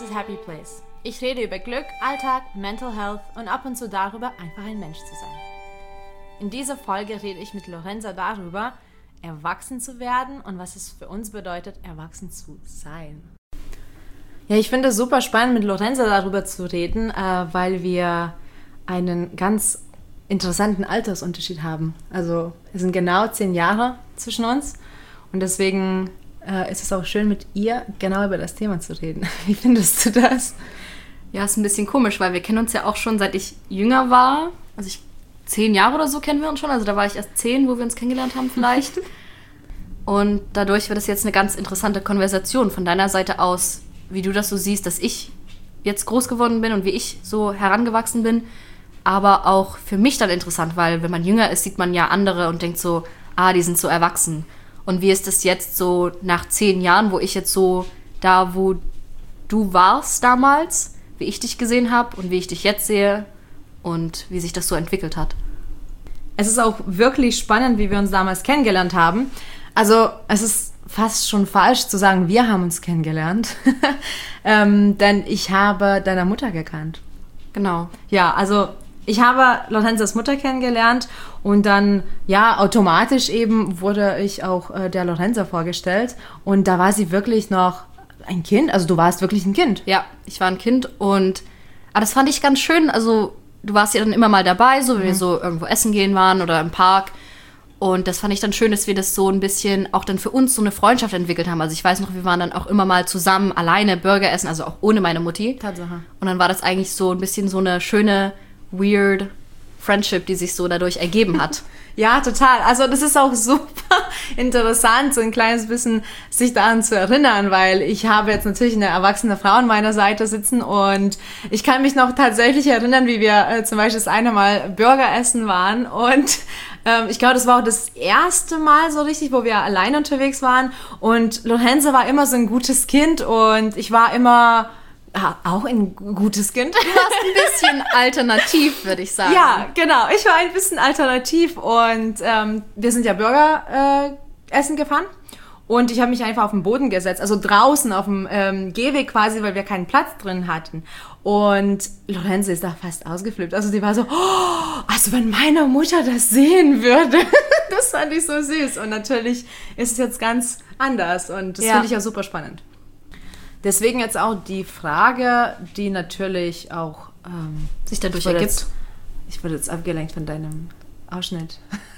das ist Happy Place. Ich rede über Glück, Alltag, Mental Health und ab und zu darüber, einfach ein Mensch zu sein. In dieser Folge rede ich mit Lorenza darüber, erwachsen zu werden und was es für uns bedeutet, erwachsen zu sein. Ja, ich finde es super spannend, mit Lorenza darüber zu reden, weil wir einen ganz interessanten Altersunterschied haben. Also es sind genau 10 Jahre zwischen uns und deswegen ist es auch schön, mit ihr genau über das Thema zu reden. Wie findest du das? Ja, ist ein bisschen komisch, weil wir kennen uns ja auch schon, seit ich jünger war. Also 10 Jahre oder so kennen wir uns schon. Also da war ich erst 10, wo wir uns kennengelernt haben vielleicht. Und dadurch wird es jetzt eine ganz interessante Konversation von deiner Seite aus, wie du das so siehst, dass ich jetzt groß geworden bin und wie ich so herangewachsen bin. Aber auch für mich dann interessant, weil wenn man jünger ist, sieht man ja andere und denkt so, die sind so erwachsen. Und wie ist das jetzt so nach 10 Jahren, wo ich jetzt so da, wo du warst damals, wie ich dich gesehen habe und wie ich dich jetzt sehe und wie sich das so entwickelt hat? Es ist auch wirklich spannend, wie wir uns damals kennengelernt haben. Also es ist fast schon falsch zu sagen, wir haben uns kennengelernt, denn ich habe deine Mutter gekannt. Genau. Ja, also ich habe Lorenzas Mutter kennengelernt und dann, ja, automatisch eben wurde ich auch der Lorenza vorgestellt und da war sie wirklich noch ein Kind, also du warst wirklich ein Kind. Ja, ich war ein Kind und das fand ich ganz schön, also du warst ja dann immer mal dabei, so wenn wir so irgendwo essen gehen waren oder im Park und das fand ich dann schön, dass wir das so ein bisschen auch dann für uns so eine Freundschaft entwickelt haben. Also ich weiß noch, wir waren dann auch immer mal zusammen alleine Burger essen, also auch ohne meine Mutti. Tatsache. Und dann war das eigentlich so ein bisschen so eine schöne weird Friendship, die sich so dadurch ergeben hat. Ja, total. Also das ist auch super interessant, so ein kleines bisschen sich daran zu erinnern, weil ich habe jetzt natürlich eine erwachsene Frau an meiner Seite sitzen und ich kann mich noch tatsächlich erinnern, wie wir zum Beispiel das eine Mal Burger essen waren und ich glaube, das war auch das erste Mal so richtig, wo wir alleine unterwegs waren und Lorenza war immer so ein gutes Kind und ich war immer auch ein gutes Kind. Du warst ein bisschen alternativ, würde ich sagen. Ja, genau. Ich war ein bisschen alternativ und wir sind ja Burger essen gefahren und ich habe mich einfach auf den Boden gesetzt, also draußen auf dem Gehweg quasi, weil wir keinen Platz drin hatten. Und Lorenza ist da fast ausgeflippt. Also die war so, also wenn meine Mutter das sehen würde. Das fand ich so süß. Und natürlich ist es jetzt ganz anders und das finde ich ja super spannend. Deswegen jetzt auch die Frage, die natürlich auch sich dadurch ergibt. Ich wurde jetzt abgelenkt von deinem Ausschnitt.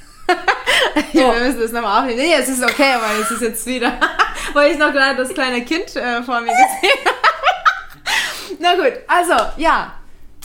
Wir müssen das nochmal aufnehmen. Nee, es ist okay, weil es ist jetzt wieder, weil ich noch gerade das kleine Kind vor mir gesehen habe. Na gut, also, ja.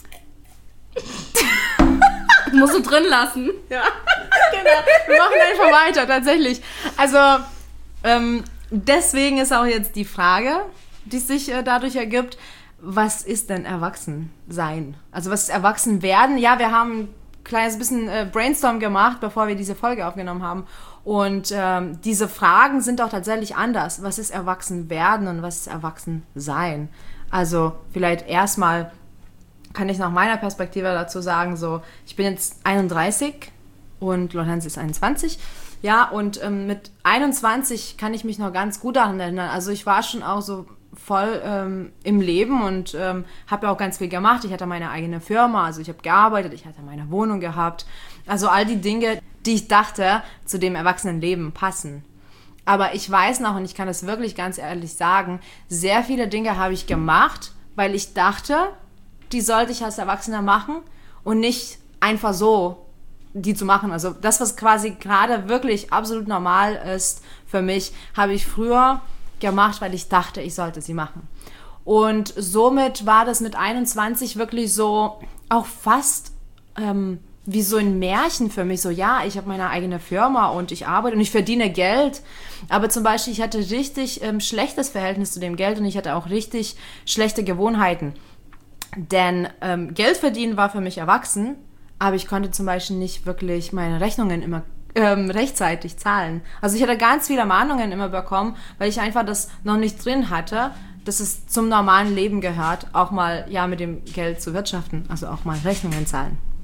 Musst du drin lassen. Ja, genau. Wir machen einfach weiter, tatsächlich. Also, deswegen ist auch jetzt die Frage, die sich dadurch ergibt, was ist denn Erwachsensein? Also was ist Erwachsenwerden? Ja, wir haben ein kleines bisschen Brainstorm gemacht, bevor wir diese Folge aufgenommen haben. Und diese Fragen sind auch tatsächlich anders. Was ist Erwachsenwerden und was ist Erwachsensein? Also vielleicht erstmal kann ich nach meiner Perspektive dazu sagen, so ich bin jetzt 31 und Lorenza ist 21. Ja, und mit 21 kann ich mich noch ganz gut daran erinnern. Also ich war schon auch so voll im Leben und habe ja auch ganz viel gemacht. Ich hatte meine eigene Firma, also ich habe gearbeitet, ich hatte meine Wohnung gehabt. Also all die Dinge, die ich dachte, zu dem Erwachsenenleben passen. Aber ich weiß noch, und ich kann das wirklich ganz ehrlich sagen, sehr viele Dinge habe ich gemacht, weil ich dachte, die sollte ich als Erwachsener machen und nicht einfach so die zu machen. Also das, was quasi gerade wirklich absolut normal ist für mich, habe ich früher gemacht, weil ich dachte, ich sollte sie machen. Und somit war das mit 21 wirklich so auch fast wie so ein Märchen für mich. So, ja, ich habe meine eigene Firma und ich arbeite und ich verdiene Geld. Aber zum Beispiel, ich hatte richtig schlechtes Verhältnis zu dem Geld und ich hatte auch richtig schlechte Gewohnheiten. Denn Geld verdienen war für mich erwachsen, aber ich konnte zum Beispiel nicht wirklich meine Rechnungen immer rechtzeitig zahlen. Also ich hatte ganz viele Mahnungen immer bekommen, weil ich einfach das noch nicht drin hatte, dass es zum normalen Leben gehört, auch mal ja mit dem Geld zu wirtschaften, also auch mal Rechnungen zahlen.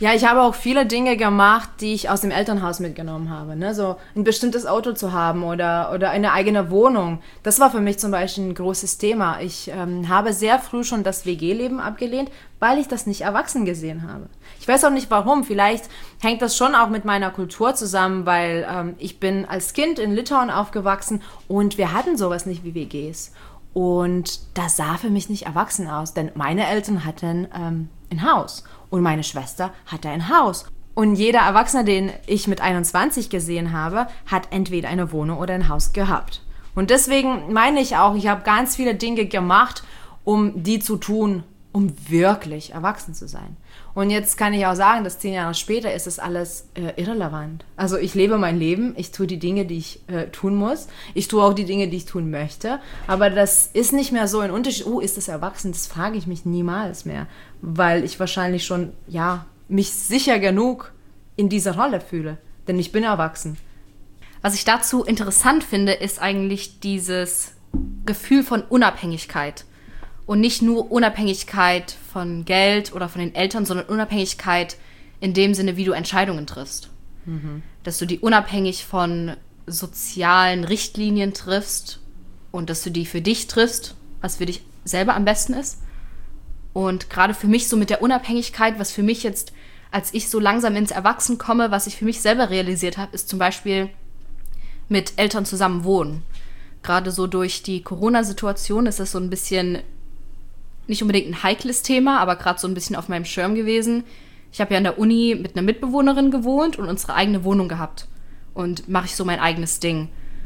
Ja, ich habe auch viele Dinge gemacht, die ich aus dem Elternhaus mitgenommen habe. Ne? So ein bestimmtes Auto zu haben oder eine eigene Wohnung. Das war für mich zum Beispiel ein großes Thema. Ich habe sehr früh schon das WG-Leben abgelehnt, weil ich das nicht erwachsen gesehen habe. Ich weiß auch nicht warum. Vielleicht hängt das schon auch mit meiner Kultur zusammen, weil ich bin als Kind in Litauen aufgewachsen und wir hatten sowas nicht wie WGs. Und das sah für mich nicht erwachsen aus, denn meine Eltern hatten ein Haus. Und meine Schwester hatte ein Haus. Und jeder Erwachsene, den ich mit 21 gesehen habe, hat entweder eine Wohnung oder ein Haus gehabt. Und deswegen meine ich auch, ich habe ganz viele Dinge gemacht, um die zu tun, um wirklich erwachsen zu sein. Und jetzt kann ich auch sagen, dass 10 Jahre später ist das alles irrelevant. Also ich lebe mein Leben, ich tue die Dinge, die ich tun muss. Ich tue auch die Dinge, die ich tun möchte. Aber das ist nicht mehr so ein Unterschied. Ist das erwachsen? Das frage ich mich niemals mehr. Weil ich wahrscheinlich schon, mich sicher genug in dieser Rolle fühle. Denn ich bin erwachsen. Was ich dazu interessant finde, ist eigentlich dieses Gefühl von Unabhängigkeit. Und nicht nur Unabhängigkeit von Geld oder von den Eltern, sondern Unabhängigkeit in dem Sinne, wie du Entscheidungen triffst. Mhm. Dass du die unabhängig von sozialen Richtlinien triffst und dass du die für dich triffst, was für dich selber am besten ist. Und gerade für mich so mit der Unabhängigkeit, was für mich jetzt, als ich so langsam ins Erwachsen komme, was ich für mich selber realisiert habe, ist zum Beispiel mit Eltern zusammen wohnen. Gerade so durch die Corona-Situation ist das so ein bisschen nicht unbedingt ein heikles Thema, aber gerade so ein bisschen auf meinem Schirm gewesen. Ich habe ja an der Uni mit einer Mitbewohnerin gewohnt und unsere eigene Wohnung gehabt. Und mache ich so mein eigenes Ding.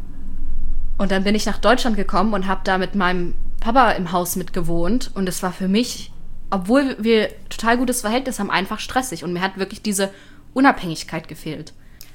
Und dann bin ich nach Deutschland gekommen und habe da mit meinem Papa im Haus mitgewohnt. Und es war für mich, obwohl wir total gutes Verhältnis haben, einfach stressig. Und mir hat wirklich diese Unabhängigkeit gefehlt.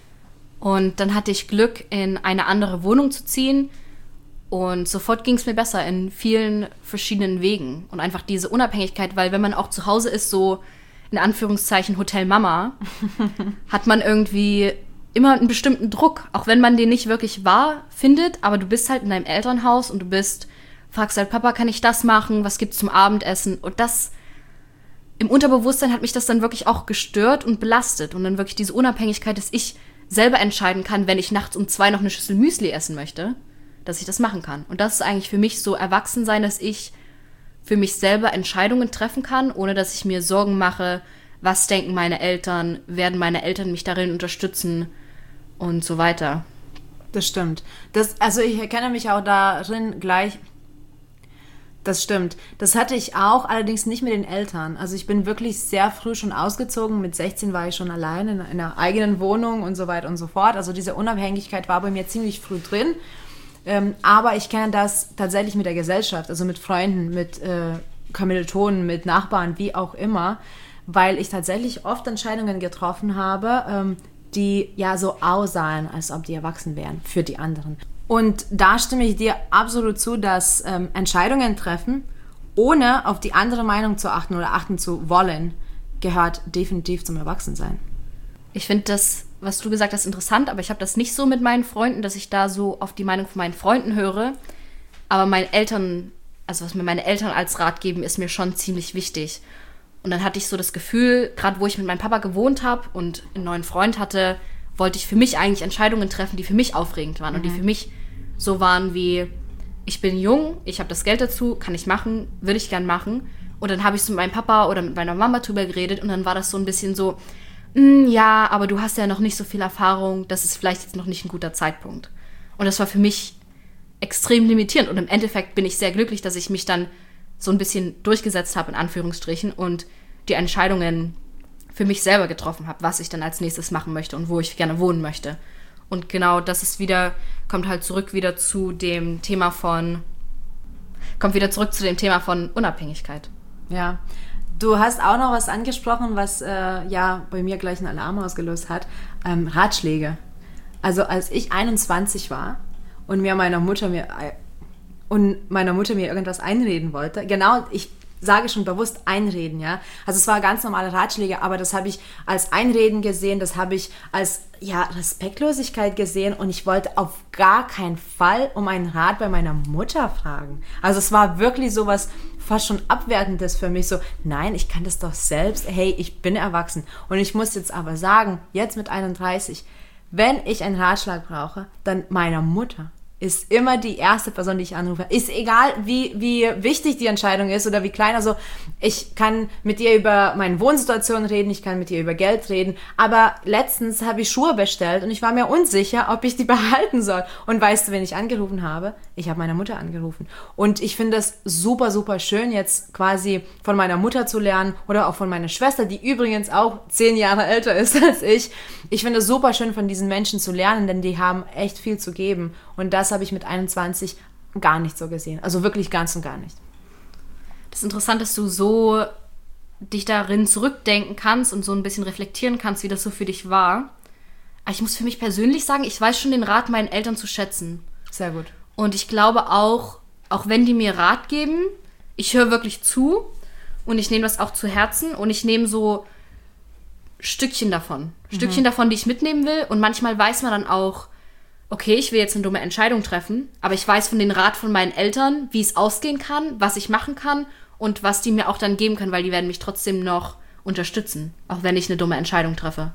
Und dann hatte ich Glück, in eine andere Wohnung zu ziehen. Und sofort ging es mir besser in vielen verschiedenen Wegen. Und einfach diese Unabhängigkeit, weil wenn man auch zu Hause ist, so in Anführungszeichen Hotel Mama, hat man irgendwie immer einen bestimmten Druck. Auch wenn man den nicht wirklich wahr findet, aber du bist halt in deinem Elternhaus und fragst halt, Papa, kann ich das machen? Was gibt's zum Abendessen? Und das, im Unterbewusstsein hat mich das dann wirklich auch gestört und belastet. Und dann wirklich diese Unabhängigkeit, dass ich selber entscheiden kann, wenn ich nachts um 2 noch eine Schüssel Müsli essen möchte, dass ich das machen kann. Und das ist eigentlich für mich so Erwachsensein, dass ich für mich selber Entscheidungen treffen kann, ohne dass ich mir Sorgen mache, was denken meine Eltern, werden meine Eltern mich darin unterstützen und so weiter. Das stimmt. Also ich erkenne mich auch darin gleich. Das stimmt. Das hatte ich auch, allerdings nicht mit den Eltern. Also ich bin wirklich sehr früh schon ausgezogen. Mit 16 war ich schon allein in einer eigenen Wohnung und so weiter und so fort. Also diese Unabhängigkeit war bei mir ziemlich früh drin. Aber ich kenne das tatsächlich mit der Gesellschaft, also mit Freunden, mit Kommilitonen, mit Nachbarn, wie auch immer, weil ich tatsächlich oft Entscheidungen getroffen habe, die ja so aussahen, als ob die erwachsen wären für die anderen. Und da stimme ich dir absolut zu, dass Entscheidungen treffen, ohne auf die andere Meinung zu achten oder achten zu wollen, gehört definitiv zum Erwachsensein. Ich finde das, was du gesagt hast, interessant, aber ich habe das nicht so mit meinen Freunden, dass ich da so auf die Meinung von meinen Freunden höre. Aber meine Eltern, also was mir meine Eltern als Rat geben, ist mir schon ziemlich wichtig. Und dann hatte ich so das Gefühl, gerade wo ich mit meinem Papa gewohnt habe und einen neuen Freund hatte, wollte ich für mich eigentlich Entscheidungen treffen, die für mich aufregend waren und die für mich so waren wie, ich bin jung, ich habe das Geld dazu, kann ich machen, will ich gern machen. Und dann habe ich so mit meinem Papa oder mit meiner Mama drüber geredet und dann war das so ein bisschen so, ja, aber du hast ja noch nicht so viel Erfahrung, das ist vielleicht jetzt noch nicht ein guter Zeitpunkt. Und das war für mich extrem limitierend. Und im Endeffekt bin ich sehr glücklich, dass ich mich dann so ein bisschen durchgesetzt habe, in Anführungsstrichen, und die Entscheidungen für mich selber getroffen habe, was ich dann als nächstes machen möchte und wo ich gerne wohnen möchte. Und genau das ist kommt zurück zu dem Thema von Unabhängigkeit. Ja. Du hast auch noch was angesprochen, was bei mir gleich einen Alarm ausgelöst hat. Ratschläge. Also als ich 21 war und meiner Mutter mir irgendwas einreden wollte, genau, ich sage schon bewusst einreden, ja. Also es war ganz normale Ratschläge, aber das habe ich als Einreden gesehen, das habe ich als Respektlosigkeit gesehen und ich wollte auf gar keinen Fall um einen Rat bei meiner Mutter fragen. Also es war wirklich sowas fast schon Abwertendes für mich. So, nein, ich kann das doch selbst. Hey, ich bin erwachsen. Und ich muss jetzt aber sagen, jetzt mit 31, wenn ich einen Ratschlag brauche, dann meiner Mutter ist immer die erste Person, die ich anrufe. Ist egal, wie wichtig die Entscheidung ist oder wie klein. Also ich kann mit ihr über meine Wohnsituation reden, ich kann mit ihr über Geld reden. Aber letztens habe ich Schuhe bestellt und ich war mir unsicher, ob ich die behalten soll. Und weißt du, wen ich angerufen habe? Ich habe meine Mutter angerufen. Und ich finde es super, super schön, jetzt quasi von meiner Mutter zu lernen oder auch von meiner Schwester, die übrigens auch 10 Jahre älter ist als ich. Ich finde es super schön, von diesen Menschen zu lernen, denn die haben echt viel zu geben. Und das habe ich mit 21 gar nicht so gesehen. Also wirklich ganz und gar nicht. Das ist interessant, dass du so dich darin zurückdenken kannst und so ein bisschen reflektieren kannst, wie das so für dich war. Aber ich muss für mich persönlich sagen, ich weiß schon den Rat meinen Eltern zu schätzen. Sehr gut. Und ich glaube auch wenn die mir Rat geben, ich höre wirklich zu und ich nehme das auch zu Herzen und ich nehme so Stückchen davon. Stückchen davon, die ich mitnehmen will. Und manchmal weiß man dann auch, okay, ich will jetzt eine dumme Entscheidung treffen, aber ich weiß von den Rat von meinen Eltern, wie es ausgehen kann, was ich machen kann und was die mir auch dann geben können, weil die werden mich trotzdem noch unterstützen, auch wenn ich eine dumme Entscheidung treffe.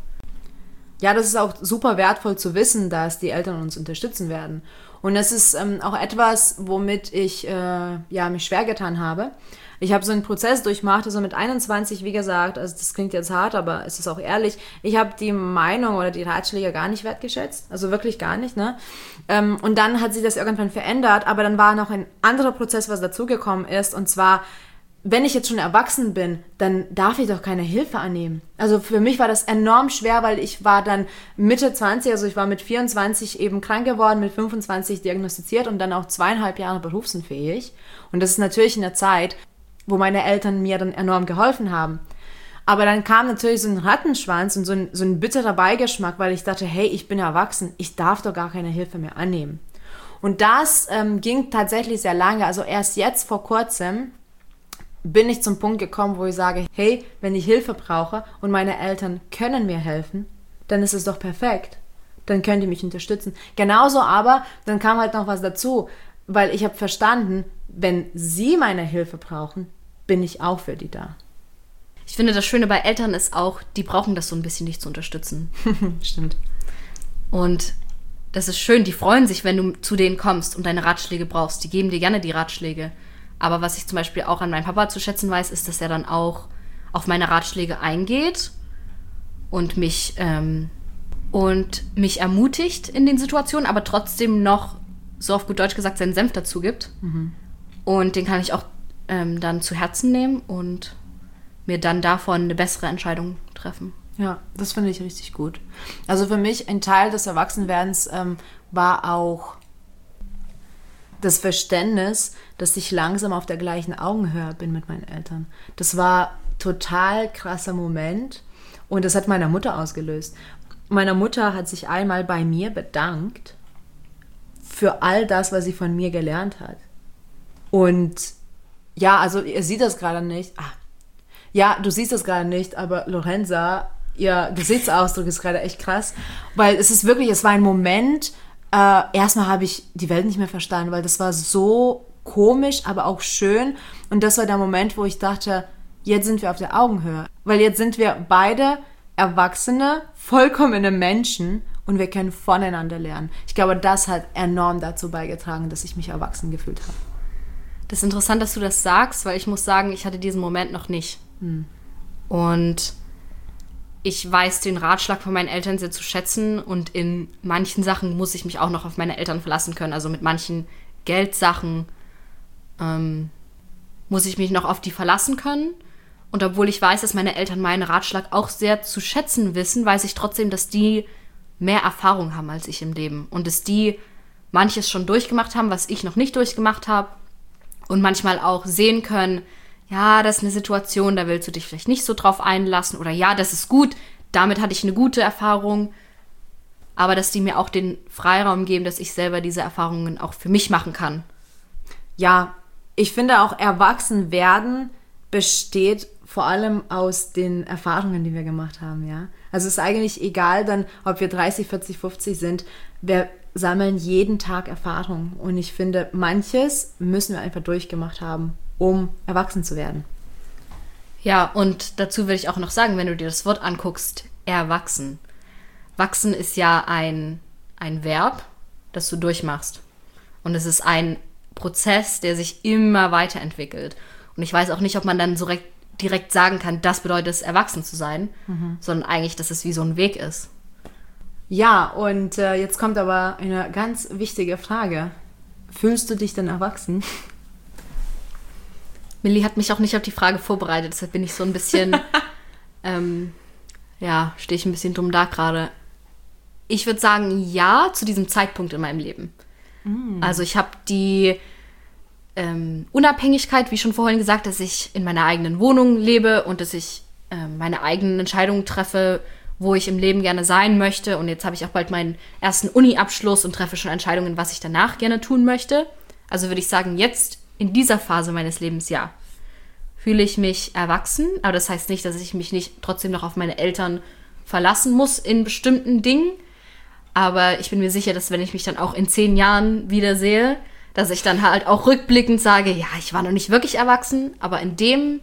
Ja, das ist auch super wertvoll zu wissen, dass die Eltern uns unterstützen werden. Und das ist auch etwas, womit ich mich schwer getan habe. Ich habe so einen Prozess durchmacht, also mit 21, wie gesagt, also das klingt jetzt hart, aber es ist auch ehrlich, ich habe die Meinung oder die Ratschläge gar nicht wertgeschätzt, also wirklich gar nicht, ne? Und dann hat sich das irgendwann verändert, aber dann war noch ein anderer Prozess, was dazugekommen ist, und zwar, wenn ich jetzt schon erwachsen bin, dann darf ich doch keine Hilfe annehmen. Also für mich war das enorm schwer, weil ich war dann Mitte 20, also ich war mit 24 eben krank geworden, mit 25 diagnostiziert und dann auch 2,5 Jahre berufsunfähig. Und das ist natürlich in der Zeit, wo meine Eltern mir dann enorm geholfen haben. Aber dann kam natürlich so ein Rattenschwanz und so ein bitterer Beigeschmack, weil ich dachte, hey, ich bin erwachsen, ich darf doch gar keine Hilfe mehr annehmen. Und das ging tatsächlich sehr lange, also erst jetzt vor kurzem bin ich zum Punkt gekommen, wo ich sage, hey, wenn ich Hilfe brauche und meine Eltern können mir helfen, dann ist es doch perfekt. Dann können die mich unterstützen. Genauso aber, dann kam halt noch was dazu, weil ich habe verstanden, wenn sie meine Hilfe brauchen, bin ich auch für die da. Ich finde, das Schöne bei Eltern ist auch, die brauchen das so ein bisschen, dich zu unterstützen. Stimmt. Und das ist schön, die freuen sich, wenn du zu denen kommst und deine Ratschläge brauchst. Die geben dir gerne die Ratschläge. Aber was ich zum Beispiel auch an meinem Papa zu schätzen weiß, ist, dass er dann auch auf meine Ratschläge eingeht und mich ermutigt in den Situationen, aber trotzdem noch, so auf gut Deutsch gesagt, seinen Senf dazu gibt. Mhm. Und den kann ich auch dann zu Herzen nehmen und mir dann davon eine bessere Entscheidung treffen. Ja, das finde ich richtig gut. Also für mich ein Teil des Erwachsenwerdens war auch das Verständnis, dass ich langsam auf der gleichen Augenhöhe bin mit meinen Eltern. Das war total krasser Moment und das hat meine Mutter ausgelöst. Meine Mutter hat sich einmal bei mir bedankt für all das, was sie von mir gelernt hat. Und ja, also ihr seht das gerade nicht. Ja, du siehst das gerade nicht, aber Lorenza, ihr Gesichtsausdruck ist gerade echt krass, weil es war ein Moment, erstmal habe ich die Welt nicht mehr verstanden, weil das war so komisch, aber auch schön. Und das war der Moment, wo ich dachte, jetzt sind wir auf der Augenhöhe. Weil jetzt sind wir beide erwachsene, vollkommene Menschen und wir können voneinander lernen. Ich glaube, das hat enorm dazu beigetragen, dass ich mich erwachsen gefühlt habe. Das ist interessant, dass du das sagst, weil ich muss sagen, ich hatte diesen Moment noch nicht. Und ich weiß den Ratschlag von meinen Eltern sehr zu schätzen und in manchen Sachen muss ich mich auch noch auf meine Eltern verlassen können. Also mit manchen Geldsachen muss ich mich noch auf die verlassen können. Und obwohl ich weiß, dass meine Eltern meinen Ratschlag auch sehr zu schätzen wissen, weiß ich trotzdem, dass die mehr Erfahrung haben als ich im Leben. Und dass die manches schon durchgemacht haben, was ich noch nicht durchgemacht habe. Und manchmal auch sehen können, ja, das ist eine Situation, da willst du dich vielleicht nicht so drauf einlassen. Oder ja, das ist gut, damit hatte ich eine gute Erfahrung. Aber dass die mir auch den Freiraum geben, dass ich selber diese Erfahrungen auch für mich machen kann. Ja, ich finde auch Erwachsenwerden besteht vor allem aus den Erfahrungen, die wir gemacht haben, ja. Also es ist eigentlich egal dann, ob wir 30, 40, 50 sind, wir sammeln jeden Tag Erfahrung. Und ich finde, manches müssen wir einfach durchgemacht haben, um erwachsen zu werden. Ja, und dazu würde ich auch noch sagen, wenn du dir das Wort anguckst, erwachsen. Wachsen ist ja ein Verb, das du durchmachst. Und es ist ein Prozess, der sich immer weiterentwickelt. Und ich weiß auch nicht, ob man dann so direkt sagen kann, das bedeutet es, erwachsen zu sein, sondern eigentlich, dass es wie so ein Weg ist. Ja, und jetzt kommt aber eine ganz wichtige Frage. Fühlst du dich denn erwachsen? Millie hat mich auch nicht auf die Frage vorbereitet, deshalb bin ich so ein bisschen, stehe ich ein bisschen dumm da gerade. Ich würde sagen, ja, zu diesem Zeitpunkt in meinem Leben. Also ich habe die Unabhängigkeit, wie schon vorhin gesagt, dass ich in meiner eigenen Wohnung lebe und dass ich meine eigenen Entscheidungen treffe, wo ich im Leben gerne sein möchte. Und jetzt habe ich auch bald meinen ersten Uni-Abschluss und treffe schon Entscheidungen, was ich danach gerne tun möchte. Also würde ich sagen, jetzt in dieser Phase meines Lebens, ja, fühle ich mich erwachsen. Aber das heißt nicht, dass ich mich nicht trotzdem noch auf meine Eltern verlassen muss in bestimmten Dingen. Aber ich bin mir sicher, dass wenn ich mich dann auch in 10 Jahren wiedersehe, dass ich dann halt auch rückblickend sage, ja, ich war noch nicht wirklich erwachsen, aber in dem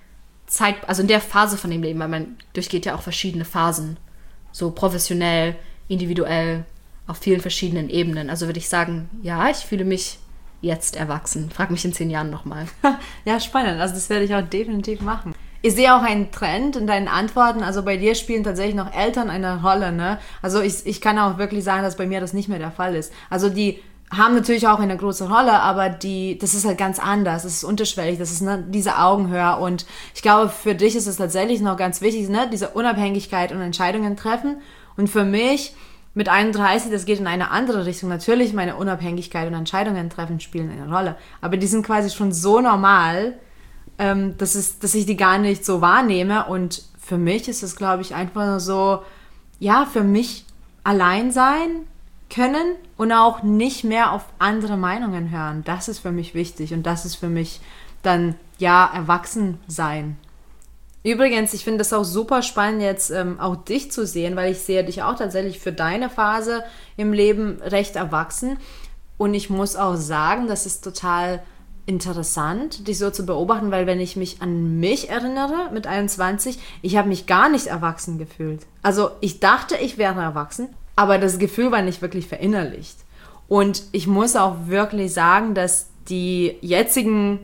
also in der Phase von dem Leben, weil man durchgeht ja auch verschiedene Phasen, so professionell, individuell, auf vielen verschiedenen Ebenen. Also würde ich sagen, ja, ich fühle mich jetzt erwachsen. Frag mich in 10 Jahren nochmal. Ja, spannend. Also das werde ich auch definitiv machen. Ich sehe auch einen Trend in deinen Antworten. Also bei dir spielen tatsächlich noch Eltern eine Rolle, ne? Also ich kann auch wirklich sagen, dass bei mir das nicht mehr der Fall ist. Also die haben natürlich auch eine große Rolle, aber das ist halt ganz anders. Das ist unterschwellig, das ist diese Augenhöhe. Und ich glaube, für dich ist es tatsächlich noch ganz wichtig, ne? Diese Unabhängigkeit und Entscheidungen treffen. Und für mich mit 31, das geht in eine andere Richtung. Natürlich, meine Unabhängigkeit und Entscheidungen treffen spielen eine Rolle. Aber die sind quasi schon so normal, dass ich die gar nicht so wahrnehme. Und für mich ist es, glaube ich, einfach nur so, ja, für mich allein sein können und auch nicht mehr auf andere Meinungen hören. Das ist für mich wichtig und das ist für mich dann, ja, erwachsen sein. Übrigens, ich finde das auch super spannend, jetzt auch dich zu sehen, weil ich sehe dich auch tatsächlich für deine Phase im Leben recht erwachsen. Und ich muss auch sagen, das ist total interessant, dich so zu beobachten, weil wenn ich mich an mich erinnere mit 21, ich habe mich gar nicht erwachsen gefühlt. Also ich dachte, ich wäre erwachsen, aber das Gefühl war nicht wirklich verinnerlicht. Und ich muss auch wirklich sagen, dass die jetzigen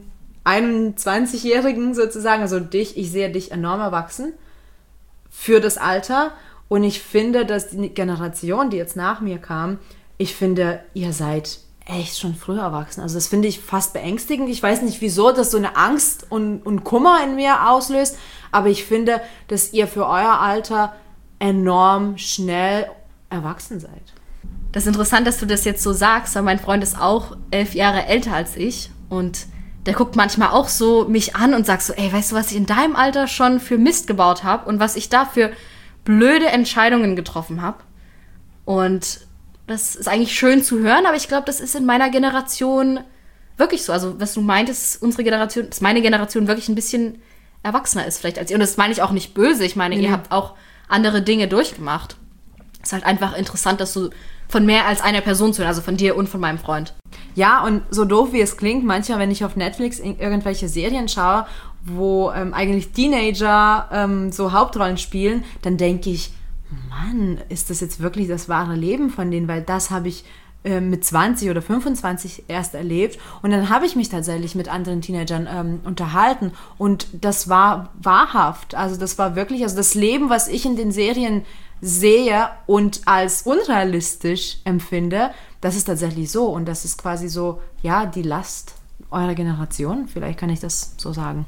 21-Jährigen sozusagen, also ich sehe dich enorm erwachsen für das Alter. Und ich finde, dass die Generation, die jetzt nach mir kam, ich finde, ihr seid echt schon früher erwachsen. Also das finde ich fast beängstigend. Ich weiß nicht, wieso das so eine Angst und Kummer in mir auslöst, aber ich finde, dass ihr für euer Alter enorm schnell erwachsen seid. Das ist interessant, dass du das jetzt so sagst, weil mein Freund ist auch 11 Jahre älter als ich und der guckt manchmal auch so mich an und sagt so, ey, weißt du, was ich in deinem Alter schon für Mist gebaut habe und was ich da für blöde Entscheidungen getroffen habe. Und das ist eigentlich schön zu hören, aber ich glaube, das ist in meiner Generation wirklich so. Also was du meintest, dass meine Generation wirklich ein bisschen erwachsener ist vielleicht als ihr. Und das meine ich auch nicht böse. Ich meine, ihr habt auch andere Dinge durchgemacht. Es ist halt einfach interessant, dass du von mehr als einer Person zuhörst, also von dir und von meinem Freund. Ja, und so doof wie es klingt, manchmal, wenn ich auf Netflix irgendwelche Serien schaue, wo eigentlich Teenager so Hauptrollen spielen, dann denke ich, Mann, ist das jetzt wirklich das wahre Leben von denen? Weil das habe ich mit 20 oder 25 erst erlebt. Und dann habe ich mich tatsächlich mit anderen Teenagern unterhalten. Und das war wahrhaft. Also das war wirklich, also das Leben, was ich in den Serien sehe und als unrealistisch empfinde, das ist tatsächlich so. Und das ist quasi so, ja, die Last eurer Generation. Vielleicht kann ich das so sagen.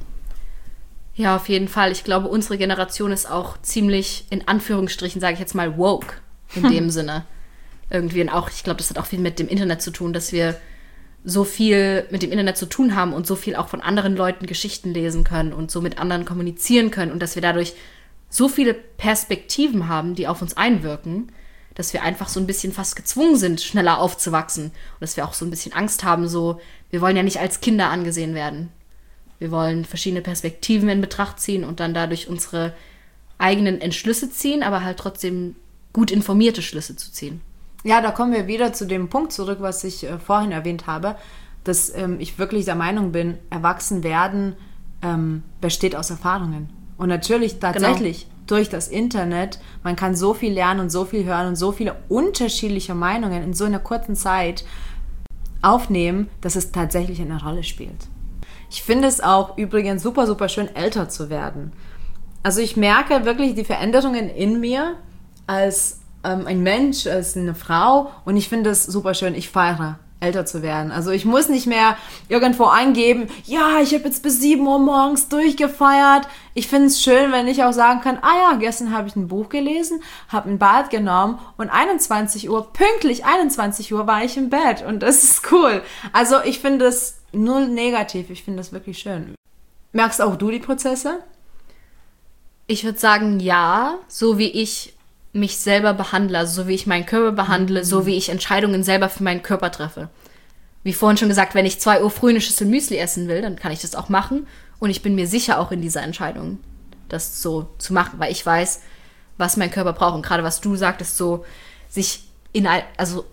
Ja, auf jeden Fall. Ich glaube, unsere Generation ist auch ziemlich, in Anführungsstrichen, sage ich jetzt mal, woke in dem Sinne. Irgendwie. Und auch, ich glaube, das hat auch viel mit dem Internet zu tun, dass wir so viel mit dem Internet zu tun haben und so viel auch von anderen Leuten Geschichten lesen können und so mit anderen kommunizieren können und dass wir dadurch so viele Perspektiven haben, die auf uns einwirken, dass wir einfach so ein bisschen fast gezwungen sind, schneller aufzuwachsen. Und dass wir auch so ein bisschen Angst haben, so, wir wollen ja nicht als Kinder angesehen werden. Wir wollen verschiedene Perspektiven in Betracht ziehen und dann dadurch unsere eigenen Entschlüsse ziehen, aber halt trotzdem gut informierte Schlüsse zu ziehen. Ja, da kommen wir wieder zu dem Punkt zurück, was ich vorhin erwähnt habe. dass ich wirklich der Meinung bin, Erwachsenwerden besteht aus Erfahrungen. Und natürlich tatsächlich durch das Internet, man kann so viel lernen und so viel hören und so viele unterschiedliche Meinungen in so einer kurzen Zeit aufnehmen, dass es tatsächlich eine Rolle spielt. Ich finde es auch übrigens super, super schön, älter zu werden. Also ich merke wirklich die Veränderungen in mir als ein Mensch, als eine Frau, und ich finde es super schön. Ich feiere, älter zu werden. Also ich muss nicht mehr irgendwo angeben, ja, ich habe jetzt bis 7 Uhr morgens durchgefeiert. Ich finde es schön, wenn ich auch sagen kann, gestern habe ich ein Buch gelesen, habe ein Bad genommen und 21 Uhr, pünktlich 21 Uhr war ich im Bett, und das ist cool. Also ich finde es null negativ, ich finde das wirklich schön. Merkst auch du die Prozesse? Ich würde sagen, ja, so wie ich mich selber behandle, also so wie ich meinen Körper behandle, so wie ich Entscheidungen selber für meinen Körper treffe. Wie vorhin schon gesagt, wenn ich 2 Uhr früh eine Schüssel Müsli essen will, dann kann ich das auch machen, und ich bin mir sicher auch in dieser Entscheidung, das so zu machen, weil ich weiß, was mein Körper braucht, und gerade was du sagtest, so sich also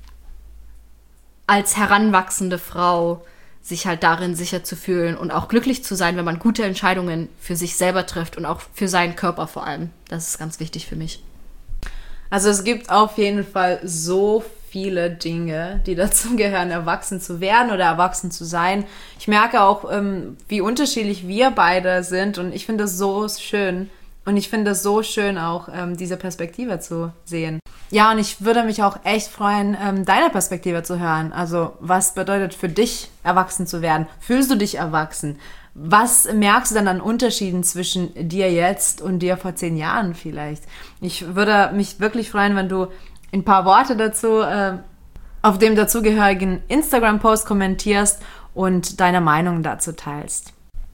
als heranwachsende Frau sich halt darin sicher zu fühlen und auch glücklich zu sein, wenn man gute Entscheidungen für sich selber trifft und auch für seinen Körper vor allem. Das ist ganz wichtig für mich. Also es gibt auf jeden Fall so viele Dinge, die dazu gehören, erwachsen zu werden oder erwachsen zu sein. Ich merke auch, wie unterschiedlich wir beide sind, und ich finde das so schön. Und ich finde es so schön, auch diese Perspektive zu sehen. Ja, und ich würde mich auch echt freuen, deine Perspektive zu hören. Also, was bedeutet für dich, erwachsen zu werden? Fühlst du dich erwachsen? Was merkst du denn an Unterschieden zwischen dir jetzt und dir vor 10 Jahren vielleicht? Ich würde mich wirklich freuen, wenn du ein paar Worte dazu auf dem dazugehörigen Instagram-Post kommentierst und deine Meinung dazu teilst.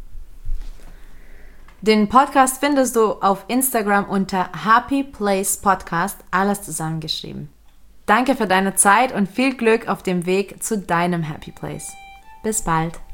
Den Podcast findest du auf Instagram unter Happy Place Podcast, alles zusammengeschrieben. Danke für deine Zeit und viel Glück auf dem Weg zu deinem Happy Place. Bis bald.